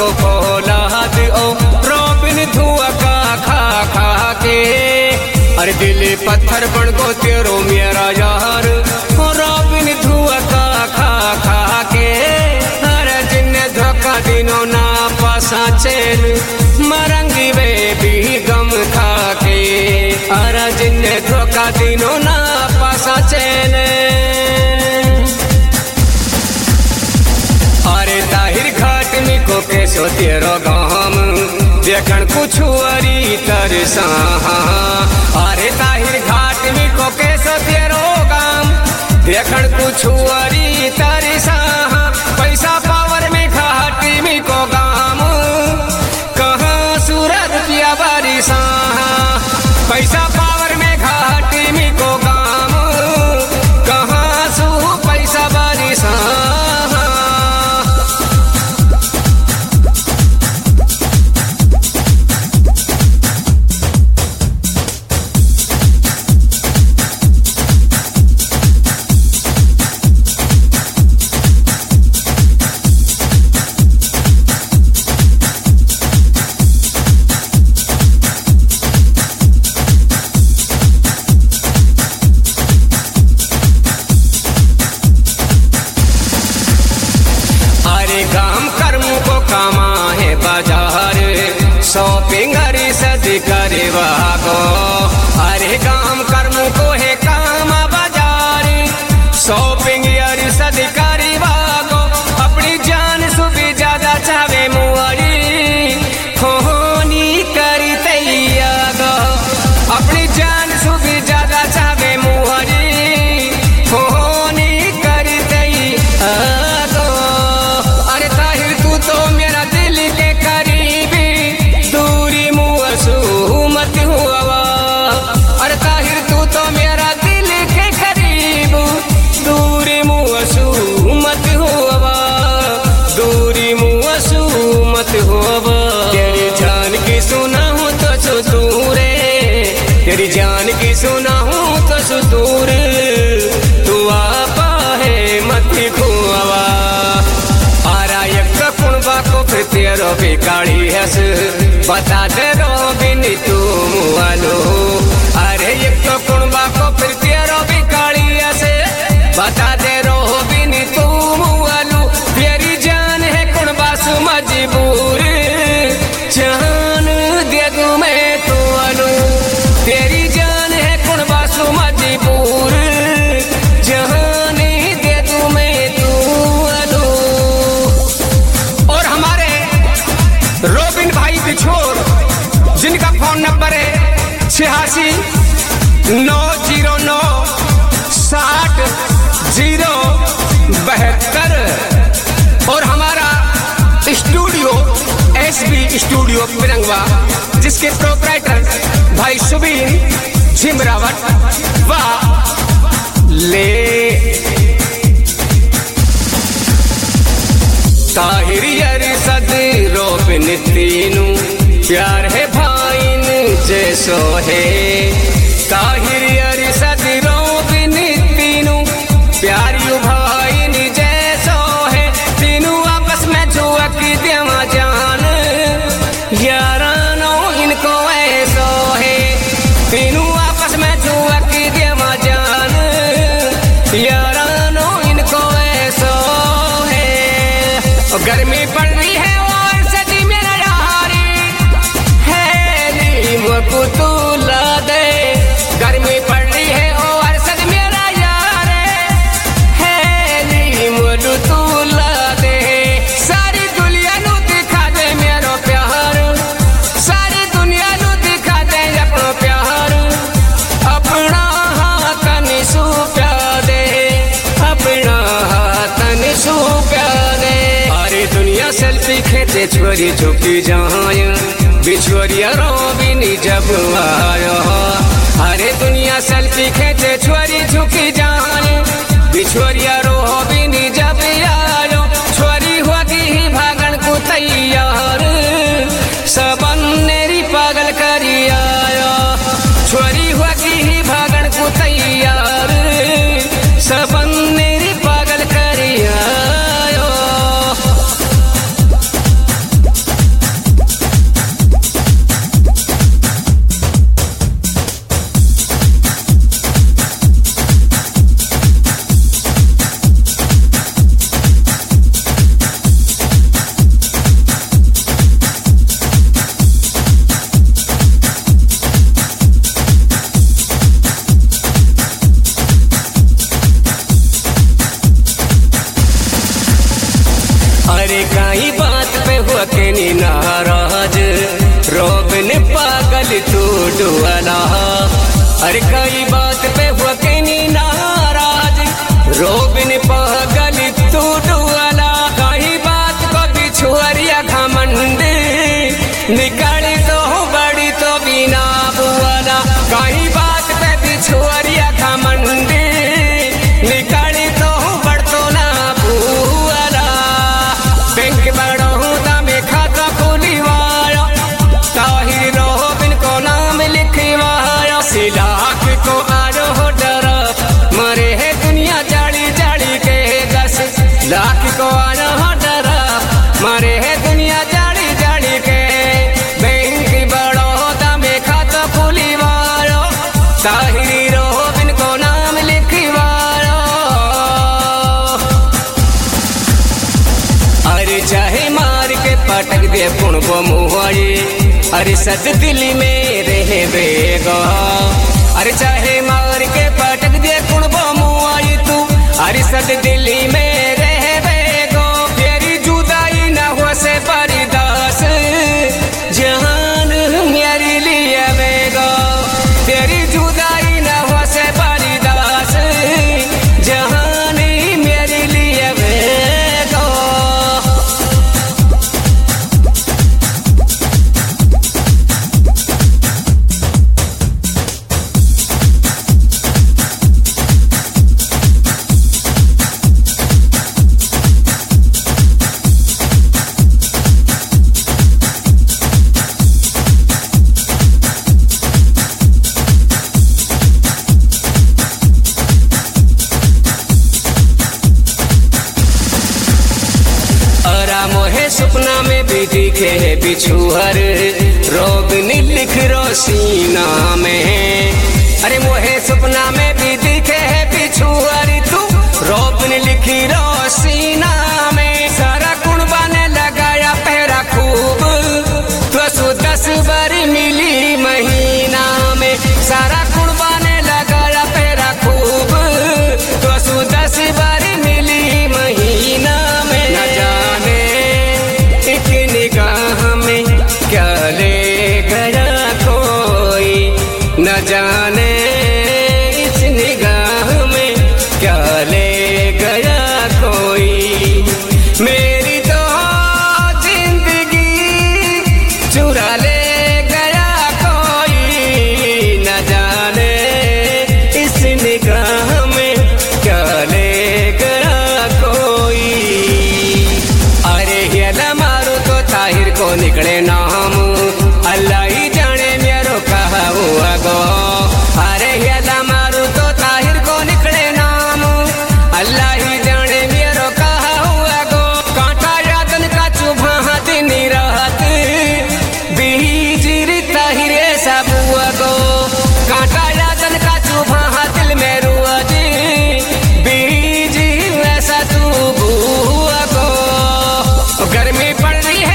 को फौलाद ओ रोबिन धुआ का खा खा के। अरे दिल पत्थर बन गो तेरो मेरा यार ओ रोबिन धुआ का खा खा के। अरे जिन्ने धोखा दिनो ना पासा चैन मरंगी वे भी गम खा के। अरे जिन्ने धोखा दिनो ना पासा चैन। अरे ताहिर घाट में को कैसो तेरो गाम देखन कुछ अरी तरसा। अरे ताहिर घाट में को कैसो तेरो गाम देखन कुछ अरी तरसा। पैसा पावर में घाटी में को गाम कहाँ सूरत पिया बारिशा। पैसा पावर में घाटी में को गाम कहाँ सू पैसा बारिशा। काम कर्म को कामा है बाजार शॉपिंग हरी सदी करे वागो। अरे काम कर्म को है कामा बाजार शॉपिंग हरी सदी करे वागो। अपनी जान सुबह ज्यादा चाहे मुआरी खोनी करी तैयागो। अपनी जान सुबह ज्यादा चाहे मुआरी खोनी करी तैयागो। तो मेरा दिल के करीबी दूरी मुआसू मत हुआ। अरे ताहिर तू तो मेरा दिल के करीब दूरी मुआसू मत हुआ। दूरी मुआसू मत हुआ। तेरी जान की सुना हूँ तो सुतूरे तेरी जान की सुना हूँ तो सुतूर तू आपा है मत खुआ। को फिर तेरो भी काढ़ी हस बता दे रोबिन तू मुआलो। अरे एक तो कुणबा को फिर तेरो भी काढ़ी हस बता दे रोबिन तू मुआलो। तेरी जान है कुणबा सु मजबूर जान दे दूं मैं तू आलू। तेरी जान है कुणबा सु मजबूर जान दे दूं मैं तू आलू। रोबिन भाई बिछोर जिनका फोन नंबर है 86 909 60 072। और हमारा स्टूडियो SB स्टूडियो पिरंगवा जिसके प्रोपराइटर भाई सुबीन झिमरावत वाह ले। ताहिर यारी सद रोबिन तीनू प्यार है भाईन जैसो है। ताहिर यारी सद रोबिन तीनू प्यार यू भाईन जैसो है। तीनू आपस में जुअक देवा जान यारानो इनको ऐसो है। तीनू आपस में जुअक देवा जान यारानो इनको ऐसो है। गर्मी पड़ रही है और सदी में नजारी है नीम तू ला दे। गर्मी पड़ रही है और सदी मेरा यार है नीम तू ला दे। सारी दुनिया नू दिखा दे मेरो प्यार सारी दुनिया नू दिखा दे अपना प्यार। अपना हाथन सू प्या दे अपना हाथन सू प्या दे। दुनिया सेल्फी खेते छोरी झुकी जाए बिछोरिया रोबिन जब आया। अरे दुनिया सेल्फी खेते छोरी झुकी जाए बिछोरिया रोबिन जब आयो। छोरी होगी ही भागन को तैयार सबन नेरी पागल करी आया। छोरी होगी ही भागन को तैयार सबन नेरी पागल करी आयो। कई बात पे हुआ के नी नाराज रोबिन पागल तू डुअला। अरे कई बात पे हुआ के नी नाराज रोबिन पागल तू डुअला। कई बात को बिछुअरिया घमंड निकाली तो बड़ी तो बिना बुआला। कई बात पे बिछुअरिया घमंड निकाली तो बड़ तो ना बुआला। बैंक बड़ो में खाता खुलीवाया ताहिर रोबिन को नाम लिखवाया। सिलाक को आरो डरा मरे है दुनिया जाली जाली के दस लाख को आरो डरा मरे है दुनिया जाली जाली के। बैंक बड़ो में खाता खुलीवाया ताहिर रोबिन को नाम लिखवाया। अरे चाहे मार के पटक दे पुण को मुहाई अरे सद दिल में रहे बेगा। अरे चाहे मार के पटक दे पुण को मुहाई तू अरे सद दिल में रहे बेगो। तेरी जुदाई न हो से परिदास जहान मेरी लिए बेगो। तेरी जुदाई न हो से परिदास जहान मेरी लिए बेगो। मोहे सपना में भी दिखे है बिछुहर रोबिन लिख रो सीना में। अरे मोहे सपना में भी दिखे है बिछुहर तू रोबिन लिखी रो सीना में। सारा कुणबा ने लगाया पहरा खूब तो 10 बार मिली महीना में। सारा कुणबा ने लगाया पहरा खूब तो 10 बार मिली महीना में। न जाने एक निगाह में क्या ले गया कोई न जाने इस निगाह में क्या ले गया कोई। मेरी तो जिंदगी चुरा ले गया कोई न जाने इस निगाह में क्या ले गया कोई। अरे हिला मारो तो ताहिर को निकले नाम अल्लाह ही जाने मेरो कहा हुआ गो। अरे हिला मारो तो ताहिर को निकले नाम अल्लाह ही जाने मेरो कहा हुआ गो। कांटा यादन का चुभा दिन रात बीजिर ताहिर सब हुआ गो। कांटा यादन का चुभा दिल में रुआ जी बीज ऐसा तू हुआ गो। गर्मी पड़ रही है